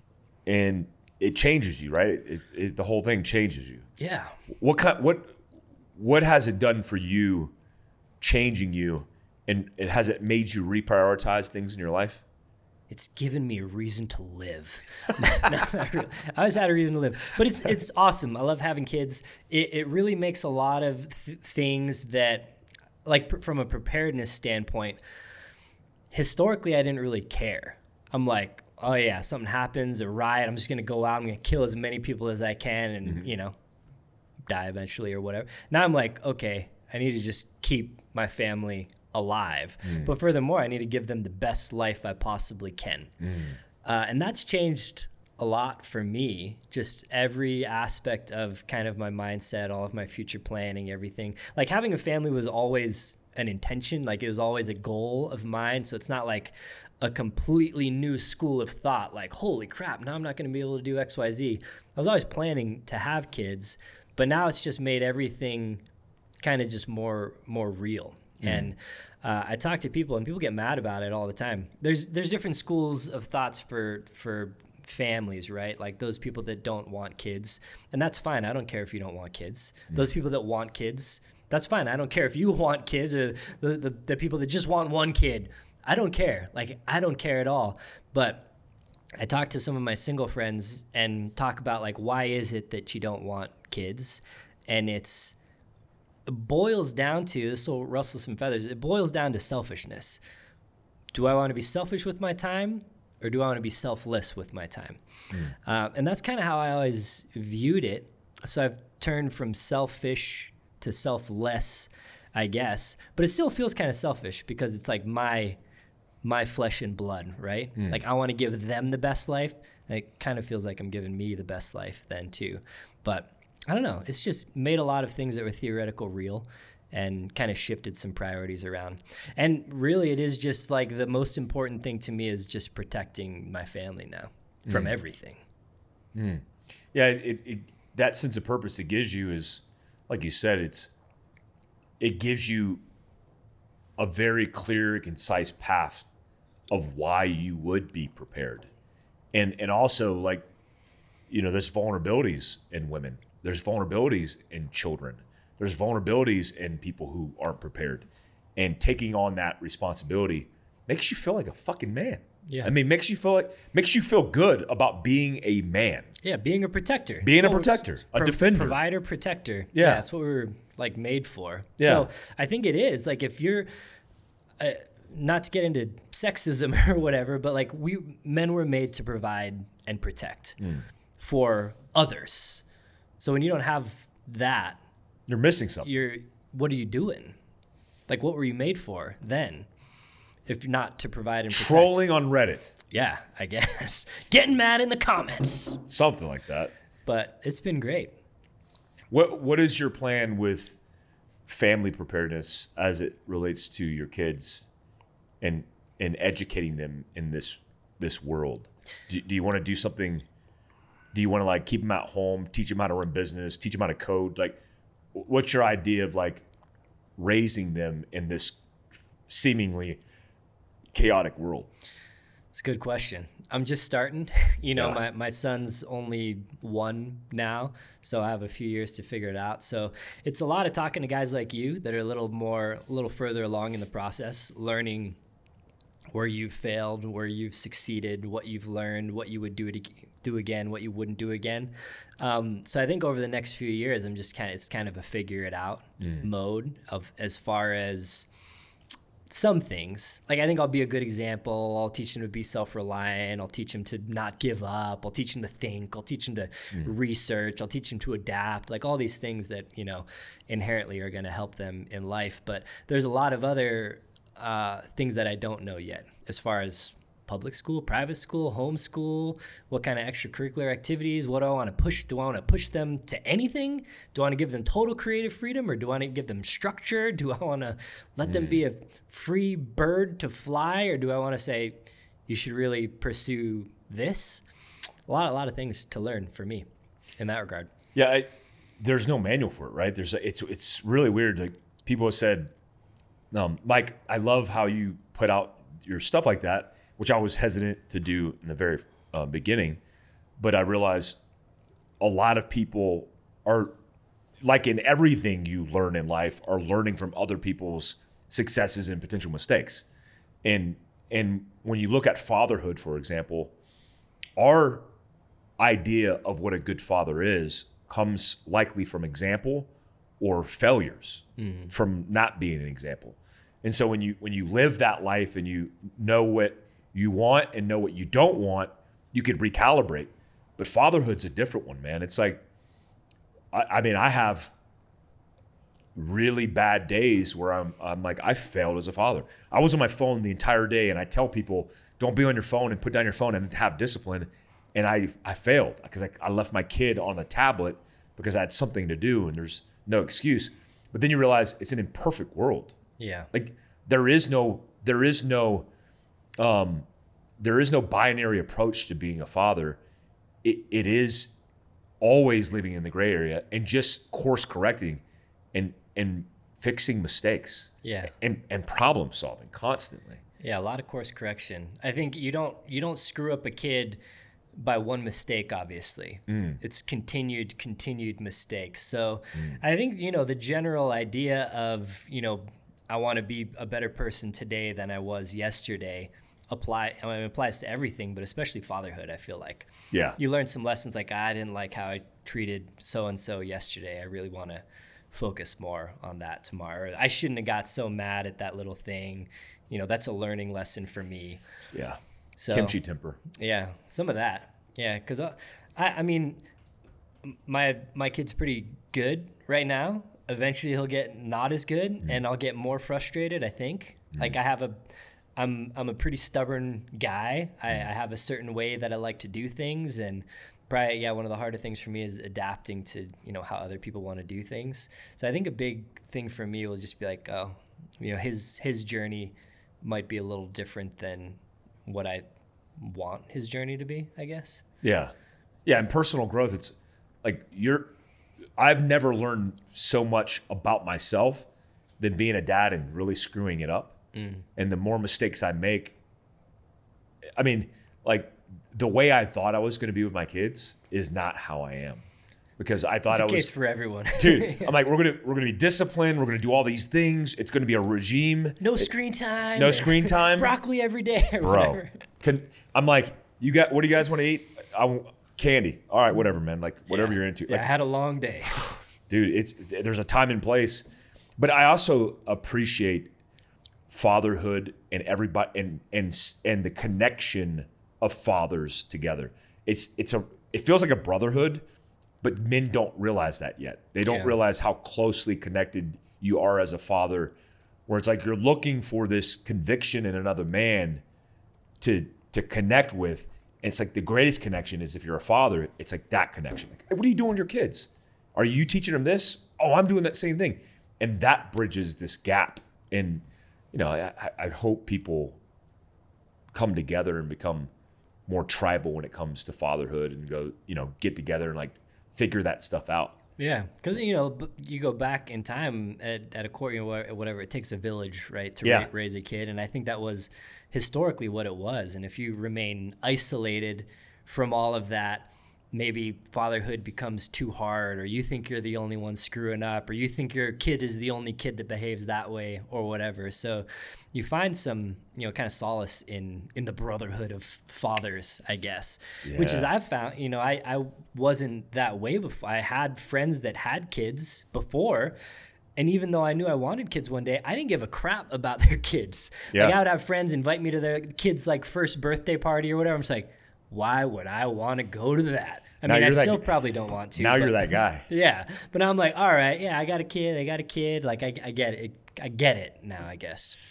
and it changes you, right? It, it, the whole thing changes you. Yeah. What kind, what, what has it done for you, changing you, and it has it made you reprioritize things in your life? It's given me a reason to live. No, not really. I always had a reason to live, but it's it's awesome. I love having kids. It, it really makes a lot of th things that, like pr from a preparedness standpoint, historically I didn't really care. I'm like, oh yeah, something happens, a riot, I'm just gonna go out, I'm gonna kill as many people as I can, and mm-hmm. you know, die eventually or whatever. Now I'm like, okay, I need to just keep my family alive. Mm. But furthermore, I need to give them the best life I possibly can. Mm. Uh, and that's changed a lot for me, just every aspect of kind of my mindset, all of my future planning, everything. Like having a family was always an intention, like it was always a goal of mine. So it's not like a completely new school of thought, like, holy crap, now I'm not gonna be able to do X, Y, Z. I was always planning to have kids, but now it's just made everything kind of just more more real. Mm. And uh, I talk to people, and people get mad about it all the time. There's there's different schools of thoughts for for families, right? Like those people that don't want kids, and that's fine. I don't care if you don't want kids. Mm. Those people that want kids, that's fine. I don't care if you want kids, or the, the the people that just want one kid. I don't care. Like I don't care at all. But I talk to some of my single friends and talk about like, why is it that you don't want kids? And it's it boils down to, this will rustle some feathers, it boils down to selfishness. Do I want to be selfish with my time, or do I want to be selfless with my time? Mm. Uh, and that's kind of how I always viewed it. So I've turned from selfish to selfless, I guess. But it still feels kind of selfish, because it's like my my flesh and blood, right? Mm. Like I want to give them the best life. And it kind of feels like I'm giving me the best life then too. But I don't know. It's just made a lot of things that were theoretical real, and kind of shifted some priorities around. And really, it is just like the most important thing to me is just protecting my family now from mm. everything. Mm. Yeah, it, it, that sense of purpose it gives you is, like you said, it's it gives you a very clear, concise path of why you would be prepared. And and also, like, you know, there's vulnerabilities in women. There's vulnerabilities in children. There's vulnerabilities in people who aren't prepared. And taking on that responsibility makes you feel like a fucking man. Yeah. I mean, makes you feel like makes you feel good about being a man. Yeah, being a protector. Being a protector, a pro- defender. Provider, protector. Yeah. yeah. That's what we were like made for. Yeah. So I think it is. Like if you're uh, not to get into sexism or whatever, but like we men were made to provide and protect mm. for others. So when you don't have that, you're missing something. You're what are you doing? Like what were you made for then? If not to provide and protect. Trolling on Reddit. Yeah, I guess. Getting mad in the comments. Something like that. But it's been great. What What is your plan with family preparedness as it relates to your kids and and educating them in this this world? Do, do you want to do something? Do you want to like keep them at home, teach them how to run business, teach them how to code? Like, what's your idea of like raising them in this seemingly chaotic world? It's a good question. I'm just starting. You know, yeah. my, my son's only one now, so I have a few years to figure it out. So it's a lot of talking to guys like you that are a little more, a little further along in the process, learning where you've failed, where you've succeeded, what you've learned, what you would do to do again, what you wouldn't do again. Um, so I think over the next few years, I'm just kind of, it's kind of a figure it out mm. mode of as far as some things. Like I think I'll be a good example. I'll teach him to be self-reliant. I'll teach him to not give up. I'll teach him to think. I'll teach him to mm. research. I'll teach him to adapt. Like all these things that, you know, inherently are going to help them in life. But there's a lot of other uh, things that I don't know yet as far as public school, private school, homeschool, what kind of extracurricular activities, what do I want to push? Do I want to push them to anything? Do I want to give them total creative freedom, or do I want to give them structure? Do I want to let mm. them be a free bird to fly, or do I want to say, you should really pursue this? A lot, a lot of things to learn for me in that regard. Yeah, I, there's no manual for it, right? There's a, it's it's really weird. Like people have said, um, Mike, I love how you put out your stuff like that, which I was hesitant to do in the very uh, beginning. But I realized a lot of people are, like in everything you learn in life, are learning from other people's successes and potential mistakes. And and when you look at fatherhood, for example, our idea of what a good father is comes likely from example or failures, mm-hmm. from not being an example. And so when you when you live that life and you know what you want and know what you don't want, you could recalibrate. But fatherhood's a different one, man. It's like, I, I mean, I have really bad days where I'm, I'm like, I failed as a father. I was on my phone the entire day, and I tell people, don't be on your phone and put down your phone and have discipline. And I, I failed because I, I left my kid on the tablet because I had something to do, and there's no excuse. But then you realize it's an imperfect world. Yeah. Like there is no, there is no, Um, there is no binary approach to being a father. It, it is always living in the gray area and just course correcting and and fixing mistakes. Yeah. And and problem solving constantly. Yeah, a lot of course correction. I think you don't you don't screw up a kid by one mistake, obviously. Mm. It's continued, continued mistakes. So mm. I think, you know, the general idea of, you know, I want to be a better person today than I was yesterday apply I mean, it applies to everything, but especially fatherhood, I feel like. Yeah. You learn some lessons like, I didn't like how I treated so-and-so yesterday. I really want to focus more on that tomorrow. I shouldn't have got so mad at that little thing. You know, that's a learning lesson for me. Yeah. So, kimchi temper. Yeah, some of that. Yeah, because I, I mean, my my kid's pretty good right now. Eventually, he'll get not as good, mm. and I'll get more frustrated. I think. Mm. Like I have a, I'm I'm a pretty stubborn guy. I, I have a certain way that I like to do things, and probably yeah, one of the harder things for me is adapting to you know how other people want to do things. So I think a big thing for me will just be like, oh, you know, his his journey might be a little different than what I want his journey to be, I guess. Yeah. Yeah. And personal growth, it's like you're, I've never learned so much about myself than being a dad and really screwing it up. Mm. And the more mistakes I make, I mean, like the way I thought I was going to be with my kids is not how I am. Because I thought it's a I was case for everyone. Dude, yeah. I'm like, we're gonna we're gonna be disciplined, we're gonna do all these things, it's gonna be a regime. No screen time. No screen time. Broccoli every day or Bro. whatever. Can, I'm like, you got what do you guys want to eat? I want candy. All right, whatever, man. Like whatever yeah. you're into. Yeah, like, I had a long day. Dude, it's there's a time and place. But I also appreciate fatherhood and everybody and and and the connection of fathers together. It's it's a it feels like a brotherhood. But men don't realize that yet. They don't yeah. realize how closely connected you are as a father, where it's like you're looking for this conviction in another man to to connect with. And it's like the greatest connection is if you're a father, it's like that connection. Like, hey, what are you doing with your kids? Are you teaching them this? Oh, I'm doing that same thing. And that bridges this gap. And, you know, I, I hope people come together and become more tribal when it comes to fatherhood and go, you know, get together and like, figure that stuff out. Yeah, because you know you go back in time at, at a court, you know, whatever. It takes a village, right, to yeah. ra- raise a kid, and I think that was historically what it was. And if you remain isolated from all of that, maybe fatherhood becomes too hard, or you think you're the only one screwing up, or you think your kid is the only kid that behaves that way, or whatever. So you find some, you know, kind of solace in in the brotherhood of fathers, I guess, yeah. which is I've found, you know, I, I wasn't that way before. I had friends that had kids before. And even though I knew I wanted kids one day, I didn't give a crap about their kids. Yeah. Like I would have friends invite me to their kids' like first birthday party or whatever. I'm just like, why would I want to go to that? I now mean, I still that, probably don't want to. Now but, you're that guy. Yeah. But now I'm like, all right, yeah, I got a kid. I got a kid. Like, I, I get it. I get it now, I guess.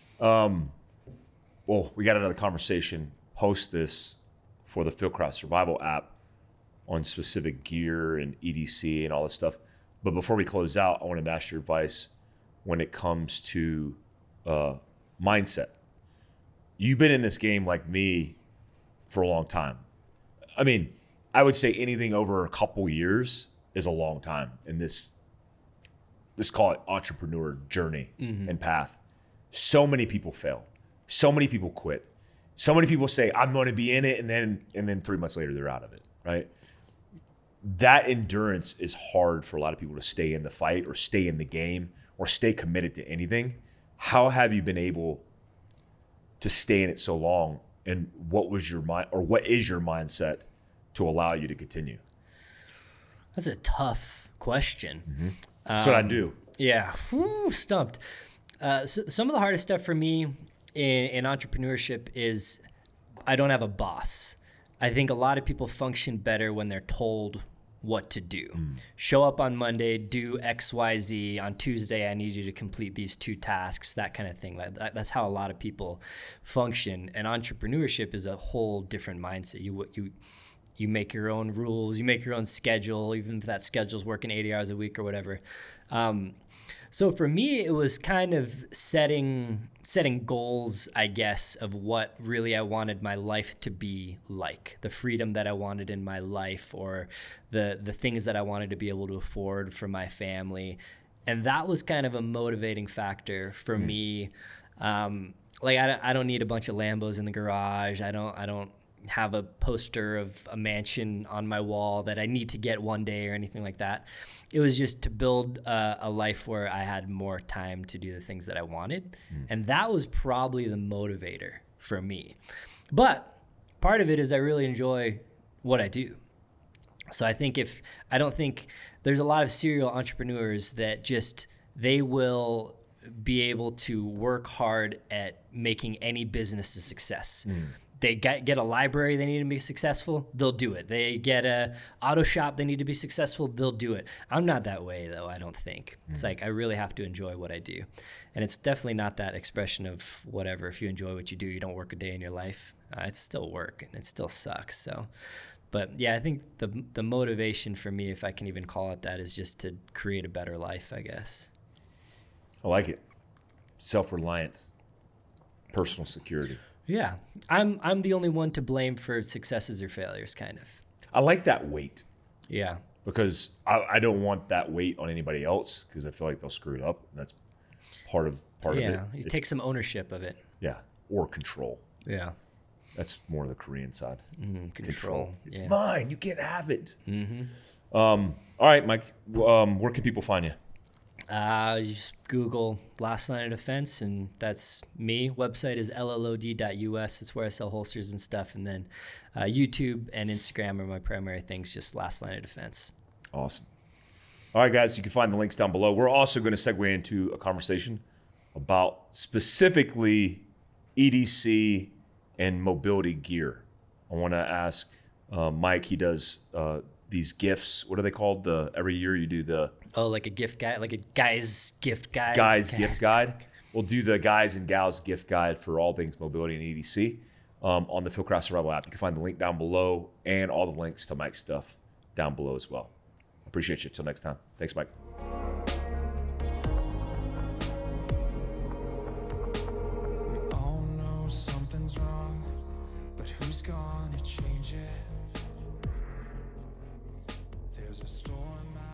Um, well, we got another conversation post this for the Fieldcraft Survival app on specific gear and E D C and all this stuff. But before we close out, I wanted to ask your advice when it comes to uh, mindset. You've been in this game like me for a long time. I mean, I would say anything over a couple years is a long time in this, let's call it entrepreneur journey mm-hmm. and path. So many people fail. So many people quit. So many people say, I'm going to be in it, and then and then three months later, they're out of it, right? That endurance is hard for a lot of people to stay in the fight or stay in the game or stay committed to anything. How have you been able to stay in it so long? And what was your mind, or what is your mindset to allow you to continue? That's a tough question. Mm-hmm. That's um, what I do. Yeah, Whew, stumped. Uh, so some of the hardest stuff for me in, in entrepreneurship is I don't have a boss. I think a lot of people function better when they're told what to do. Mm. Show up on Monday, do X, Y, Z. On Tuesday, I need you to complete these two tasks, that kind of thing. That, that's how a lot of people function. And entrepreneurship is a whole different mindset. You you you make your own rules, you make your own schedule, even if that schedule's working eighty hours a week or whatever. Um, So for me, it was kind of setting setting goals, I guess, of what really I wanted my life to be like, the freedom that I wanted in my life, or the the things that I wanted to be able to afford for my family. and that was kind of a motivating factor for mm. me. Um, like I, I don't need a bunch of Lambos in the garage. I don't I don't have a poster of a mansion on my wall that I need to get one day or anything like that. It was just to build a, a life where I had more time to do the things that I wanted. Mm. And that was probably the motivator for me. But part of it is I really enjoy what I do. So I think if, I don't think there's a lot of serial entrepreneurs that just, they will be able to work hard at making any business a success. Mm. They get, get a library, they need to be successful, they'll do it. They get a auto shop, they need to be successful, they'll do it. I'm not that way though, I don't think. Mm. It's like I really have to enjoy what I do. And it's definitely not that expression of whatever, if you enjoy what you do, you don't work a day in your life. Uh, it's still work and it still sucks. So, but yeah, I think the the motivation for me, if I can even call it that, is just to create a better life, I guess. I like it. Self-reliance, personal security. Yeah, I'm I'm the only one to blame for successes or failures, kind of. I like that weight. Yeah. Because I, I don't want that weight on anybody else because I feel like they'll screw it up. That's part of part yeah, of it. Yeah, you take some ownership of it. Yeah, or control. Yeah. That's more the Korean side. Mm, control. control. It's yeah. mine. You can't have it. Mm-hmm. Um, all right, Mike. Um, where can people find you? Uh, you just Google Last Line of Defense, and that's me. Website is L L O D dot U S. It's where I sell holsters and stuff. And then uh, YouTube and Instagram are my primary things, just Last Line of Defense. Awesome. All right, guys, you can find the links down below. We're also going to segue into a conversation about specifically E D C and mobility gear. I want to ask uh, Mike, he does uh, these gifts. What are they called? The every year you do the... Oh, like a gift guide, like a guy's gift guide. Guy's gift guide. We'll do the guys and gals gift guide for all things mobility and E D C um, on the Fieldcraft Survival app. You can find the link down below and all the links to Mike's stuff down below as well. Appreciate you. Till next time. Thanks, Mike. We all know something's wrong, but who's gonna change it? There's a storm out